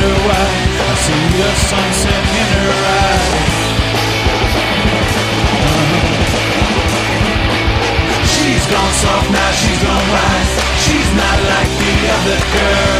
wonder why I see the sunset in her eyes. She's gone soft, now she's gone wise. She's not like the other girl.